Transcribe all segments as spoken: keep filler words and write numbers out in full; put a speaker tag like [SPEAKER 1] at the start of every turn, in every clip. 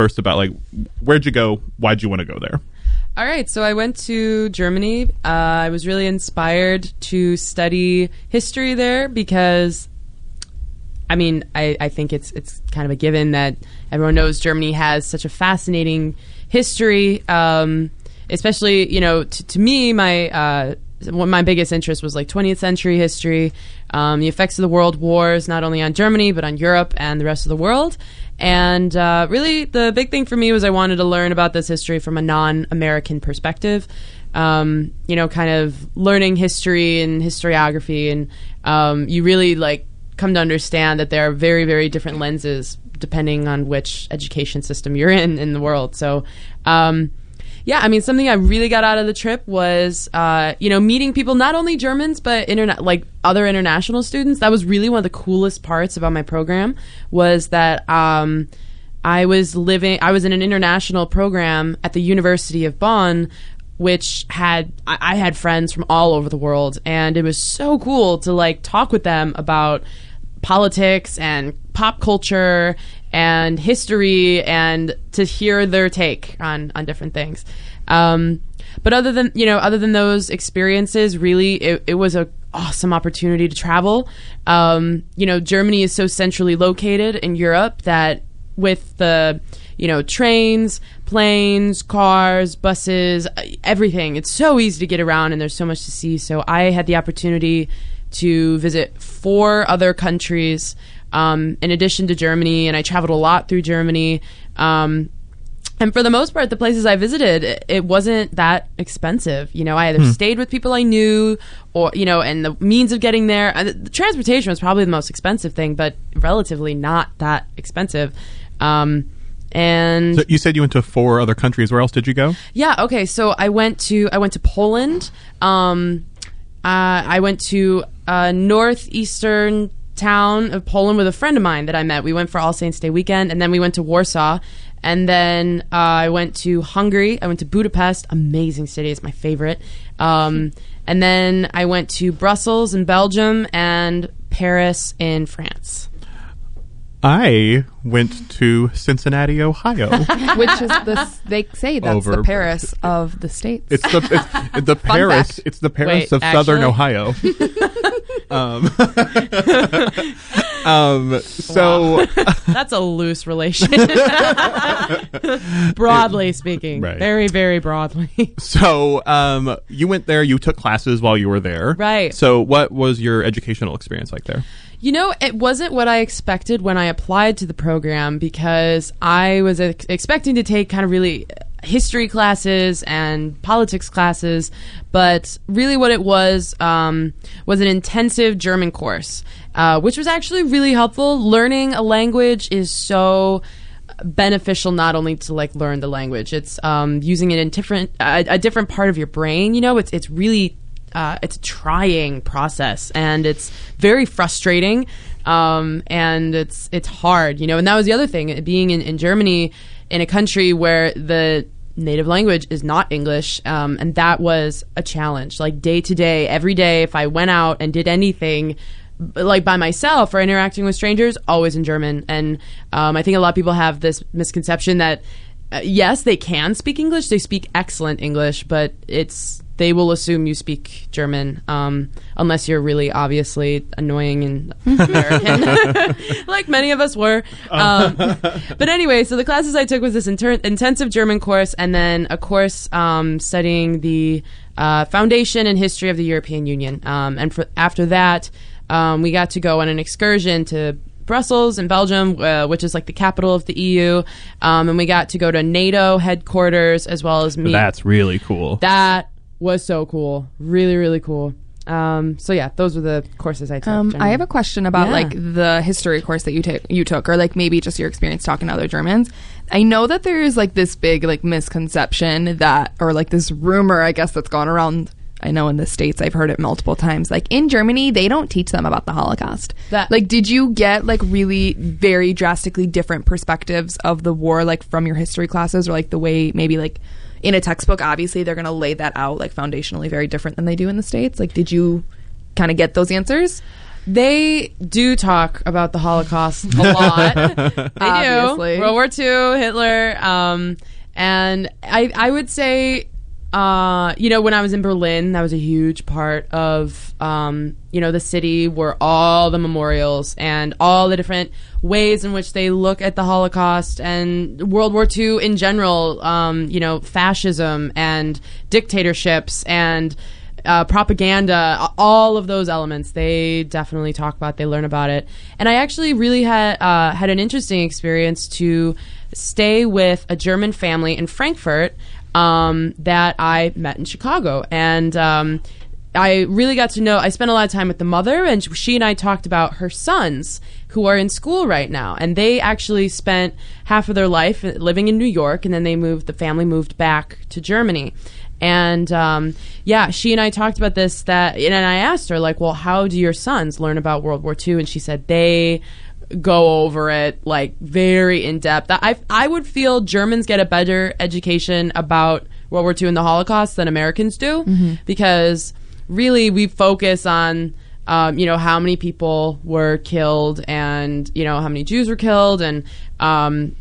[SPEAKER 1] first about like where'd you go? Why'd you want to go there?
[SPEAKER 2] All right, so I went to Germany. Uh, I was really inspired to study history there because, I mean, I, I think it's it's kind of a given that everyone knows Germany has such a fascinating history. Um, especially, you know, t- to me, my uh, one my biggest interest was like twentieth century history, um, the effects of the world wars, not only on Germany but on Europe and the rest of the world. And uh, really, the big thing for me was I wanted to learn about this history from a non-American perspective. Um, you know, kind of learning history and historiography, and um, you really like come to understand that there are very, very different lenses depending on which education system you're in in the world. So, um, yeah, I mean, something I really got out of the trip was, uh, you know, meeting people, not only Germans, but interna- like other international students. That was really one of the coolest parts about my program was that um, I was living, I was in an international program at the University of Bonn, which had, I, I had friends from all over the world. And it was so cool to like talk with them about politics and pop culture and history and to hear their take on, on different things. Um, but other than, you know, other than those experiences, really, it, it was a awesome opportunity to travel. Um, you know, Germany is so centrally located in Europe that with the, you know, trains, planes, cars, buses, everything, it's so easy to get around and there's so much to see. So I had the opportunity to visit four other countries um, in addition to Germany, and I traveled a lot through Germany. Um, and for the most part, the places I visited, it, it wasn't that expensive. You know, I either hmm. stayed with people I knew, or you know, and the means of getting there. Uh, the transportation was probably the most expensive thing, but relatively not that expensive. Um, and
[SPEAKER 1] so you said you went to four other countries. Where else did you go?
[SPEAKER 2] Yeah. Okay. So I went to I went to Poland. Um, uh, I went to a northeastern town of Poland with a friend of mine that I met. We went for All Saints Day weekend, and then we went to Warsaw, and then uh, I went to Hungary. I went to Budapest, amazing city, it's my favorite. Um, and then I went to Brussels in Belgium and Paris in France.
[SPEAKER 1] I went to Cincinnati, Ohio,
[SPEAKER 3] which is the they say that's
[SPEAKER 1] Over,
[SPEAKER 3] the Paris of the States.
[SPEAKER 1] It's the it's the Paris.
[SPEAKER 3] fact.
[SPEAKER 1] It's the Paris
[SPEAKER 2] Wait,
[SPEAKER 1] of
[SPEAKER 2] actually?
[SPEAKER 1] Southern Ohio. um, um, so
[SPEAKER 2] That's a loose relation. Broadly speaking,
[SPEAKER 1] Right.
[SPEAKER 2] very, very broadly.
[SPEAKER 1] so um, you went there. You took classes while you were there,
[SPEAKER 2] Right.
[SPEAKER 1] So what was your educational experience like there?
[SPEAKER 2] You know, it wasn't what I expected when I applied to the program because I was ex- expecting to take kind of really history classes and politics classes, but really what it was um, was an intensive German course, uh, which was actually really helpful. Learning a language is so beneficial not only to like learn the language, it's um, using it in different a, a different part of your brain. You know, it's it's really Uh, it's a trying process and it's very frustrating um, and it's it's hard, you know. And that was the other thing, being in, in Germany, in a country where the native language is not English, um, and that was a challenge. Like day to day, every day, if I went out and did anything like by myself or interacting with strangers, always in German. And um, I think a lot of people have this misconception that uh, yes, they can speak English, they speak excellent English, but it's they will assume you speak German, um, unless you're really obviously annoying and American, like many of us were. Um, but anyway, so the classes I took was this inter- intensive German course, and then a course um, studying the uh, foundation and history of the European Union. Um, and for, after that, um, we got to go on an excursion to Brussels in Belgium, uh, which is like the capital of the E U, um, and we got to go to NATO headquarters as well as meet.
[SPEAKER 1] That's really cool.
[SPEAKER 2] That was so cool. Really, really cool. Um, so yeah, those were the courses I took.
[SPEAKER 3] Um, I
[SPEAKER 2] generally.
[SPEAKER 3] have a question about
[SPEAKER 2] Yeah.
[SPEAKER 3] like the history course that you take, you took, or like maybe just your experience talking to other Germans. I know that there is like this big like misconception that, or like this rumor, I guess, that's gone around. I know in the States, I've heard it multiple times. Like in Germany, they don't teach them about the Holocaust.
[SPEAKER 2] That-
[SPEAKER 3] like, did you get like really very drastically different perspectives of the war, like from your history classes, or like the way maybe like in a textbook, obviously they're going to lay that out like foundationally very different than they do in the States? Like, did you kind of get those answers?
[SPEAKER 2] They do talk about the Holocaust a lot. They
[SPEAKER 3] Obviously.
[SPEAKER 2] do. World War Two, Hitler, um, and I, I would say, uh, you know, when I was in Berlin, that was a huge part of, um, you know, the city were all the memorials and all the different ways in which they look at the Holocaust and World War Two in general, um, you know, fascism and dictatorships and uh, propaganda, all of those elements. They definitely talk about, they learn about it. And I actually really had, uh, had an interesting experience to stay with a German family in Frankfurt um, that I met in Chicago. And um, I really got to know, I spent a lot of time with the mother, and she and I talked about her sons who are in school right now. And they actually spent half of their life living in New York, and then they moved, the family moved back to Germany. And um, yeah, she and I talked about this, that, and I asked her, like, well, how do your sons learn about World War Two? And she said they go over it like very in depth. I I would feel Germans get a better education about World War Two and the Holocaust than Americans do, mm-hmm. because really we focus on um, you know, how many people were killed and, you know, how many Jews were killed, and um,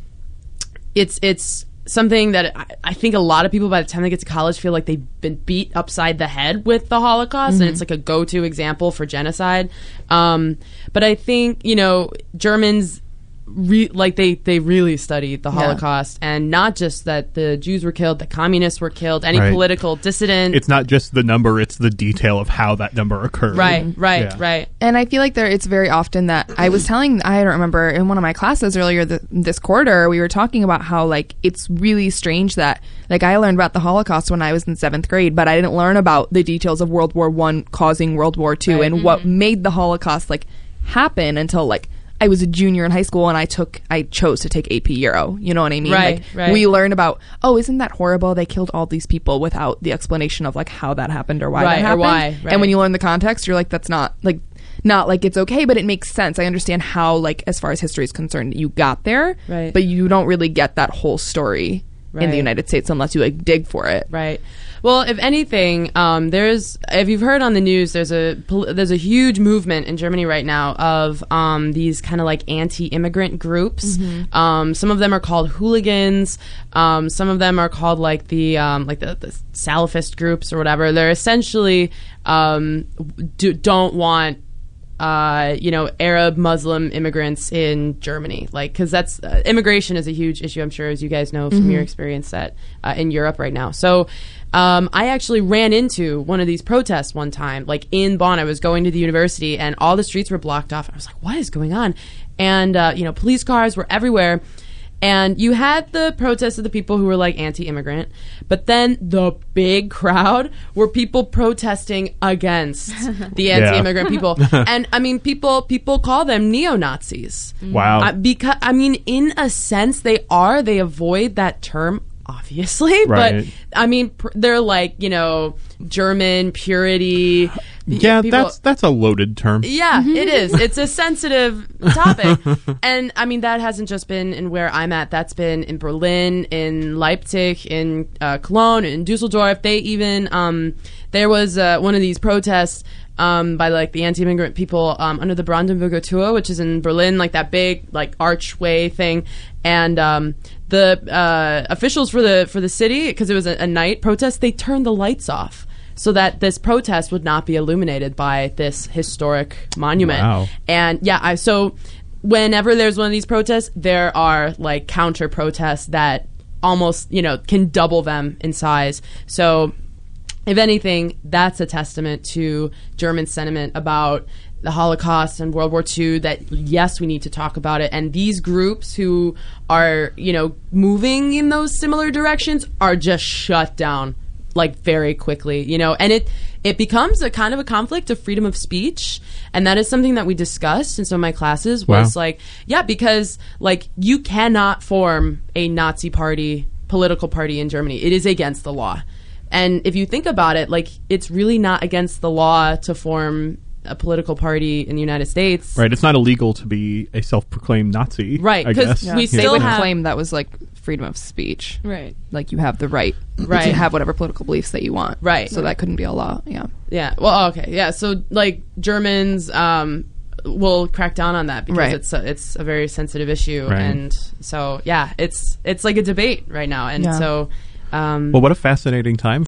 [SPEAKER 2] it's it's something that I, I think a lot of people by the time they get to college feel like they've been beat upside the head with the Holocaust, mm-hmm. and it's like a go-to example for genocide. Um, but I think, you know, Germans Re- like they, they really studied the Holocaust, yeah. and not just that the Jews were killed, the communists were killed, any
[SPEAKER 1] right.
[SPEAKER 2] political dissident.
[SPEAKER 1] It's not just the number, it's the detail of how that number occurred.
[SPEAKER 2] Right, right,
[SPEAKER 1] yeah.
[SPEAKER 2] right.
[SPEAKER 3] And I feel like there, it's very often that I was telling, I don't remember, in one of my classes earlier th- this quarter, we were talking about how, like, it's really strange that, like, I learned about the Holocaust when I was in seventh grade, but I didn't learn about the details of World War One causing World War Two, right. and mm-hmm. what made the Holocaust, like, happen until, like, I was a junior in high school, and I took, I chose to take A P Euro. You know what I mean?
[SPEAKER 2] Right,
[SPEAKER 3] like,
[SPEAKER 2] right.
[SPEAKER 3] We learn about, oh, isn't that horrible? They killed all these people without the explanation of, like, how that happened or why
[SPEAKER 2] right,
[SPEAKER 3] that happened.
[SPEAKER 2] Or why, right.
[SPEAKER 3] And when you learn the context, you're like, that's not, like, not like it's okay, but it makes sense. I understand how, like, as far as history is concerned, you got there,
[SPEAKER 2] right.
[SPEAKER 3] but you don't really get that whole story right. in the United States unless you, like, dig for it.
[SPEAKER 2] Right. Well, if anything, um, there's, if you've heard on the news, there's a there's a huge movement in Germany right now of um, these kind of like anti-immigrant groups. Mm-hmm. Um, some of them are called hooligans. Um, some of them are called like the um, like the, the Salafist groups or whatever. They're essentially um, do, don't want Uh, you know, Arab Muslim immigrants in Germany, like, because that's uh, immigration is a huge issue, I'm sure, as you guys know from mm-hmm. your experience that uh, in Europe right now. So um, I actually ran into one of these protests one time, like in Bonn. I was going to the university, and all the streets were blocked off. I was like, "What is going on?" And uh, you know, police cars were everywhere. And you had the protests of the people who were like anti-immigrant, but then the big crowd were people protesting against the anti-immigrant yeah. people. And I mean, people people call them neo-Nazis.
[SPEAKER 1] Wow.
[SPEAKER 2] Uh, because I mean, in a sense, they are. They avoid that term, obviously,
[SPEAKER 1] right.
[SPEAKER 2] but I mean, pr- they're like, you know, German purity.
[SPEAKER 1] Yeah,
[SPEAKER 2] people,
[SPEAKER 1] that's that's a loaded term.
[SPEAKER 2] Yeah, it is. It's a sensitive topic. And I mean, that hasn't just been in where I'm at. That's been in Berlin, in Leipzig, in uh, Cologne, in Dusseldorf. They even, um, there was uh, one of these protests um, by like the anti-immigrant people um, under the Brandenburger Tor, which is in Berlin, like that big like archway thing. And um, the uh, officials for the for the city, because it was a, a night protest, they turned the lights off so that this protest would not be illuminated by this historic monument.
[SPEAKER 1] Wow.
[SPEAKER 2] And yeah, I, so whenever there's one of these protests, there are like counter protests that almost, you know, can double them in size. So if anything, that's a testament to German sentiment about the Holocaust and World War Two, that yes, we need to talk about it. And these groups who are, you know, moving in those similar directions are just shut down like very quickly, you know, and it it becomes a kind of a conflict of freedom of speech, and that is something that we discussed in some of my classes. Was
[SPEAKER 1] wow.
[SPEAKER 2] like, yeah, because like you cannot form a Nazi party, political party in Germany. It is against the law, and if you think about it, like it's really not against the law to form a political party in the United States.
[SPEAKER 1] Right, it's not illegal to be a self-proclaimed Nazi.
[SPEAKER 2] Right, because
[SPEAKER 3] yeah.
[SPEAKER 2] we
[SPEAKER 3] they
[SPEAKER 2] still
[SPEAKER 3] would
[SPEAKER 2] have
[SPEAKER 3] claim that was like freedom of speech.
[SPEAKER 2] Right.
[SPEAKER 3] Like you have the right,
[SPEAKER 2] right.
[SPEAKER 3] to have whatever political beliefs that you want.
[SPEAKER 2] Right.
[SPEAKER 3] So that couldn't be a law. Yeah.
[SPEAKER 2] Yeah. Well, okay. Yeah. So like Germans, um, will crack down on that because
[SPEAKER 3] Right.
[SPEAKER 2] it's a, it's a very sensitive issue,
[SPEAKER 1] Right.
[SPEAKER 2] and so yeah, it's it's like a debate right now, and
[SPEAKER 3] Yeah.
[SPEAKER 2] so. Um,
[SPEAKER 1] Well, what a fascinating time